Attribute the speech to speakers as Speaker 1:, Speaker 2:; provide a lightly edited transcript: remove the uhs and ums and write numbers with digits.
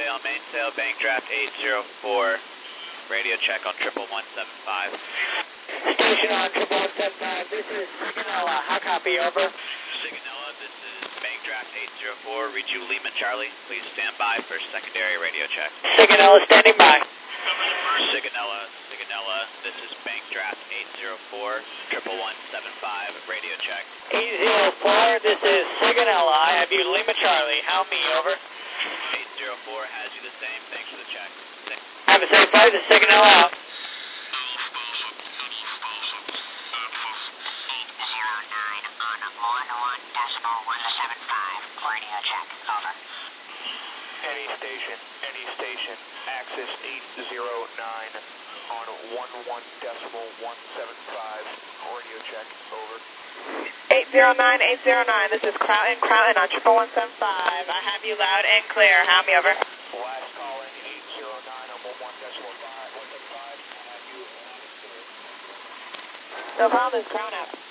Speaker 1: on mainsail, bank draft 804. Radio check on 11175.
Speaker 2: Station on 11175. This is Sigonella. How copy, over?
Speaker 1: Sigonella, this is bank draft 804. Read you Lima Charlie. Please stand by for secondary radio check.
Speaker 2: Sigonella, standing by.
Speaker 1: Sigonella, this is bank draft 804. 11175. Radio check.
Speaker 2: 804, this is Sigonella. I have you Lima Charlie. How me, over?
Speaker 1: 804 has you the same. Thanks for the check.
Speaker 2: Have a safe flight. This is Sigonella out.
Speaker 3: Any station, access 809 on 11.175, radio check, over.
Speaker 4: 809, this is Crowton on 11175. I have you loud and clear. How me, over?
Speaker 3: Last call in 809 on 11.175, I have you loud and clear.
Speaker 4: No problem, it's Crown out.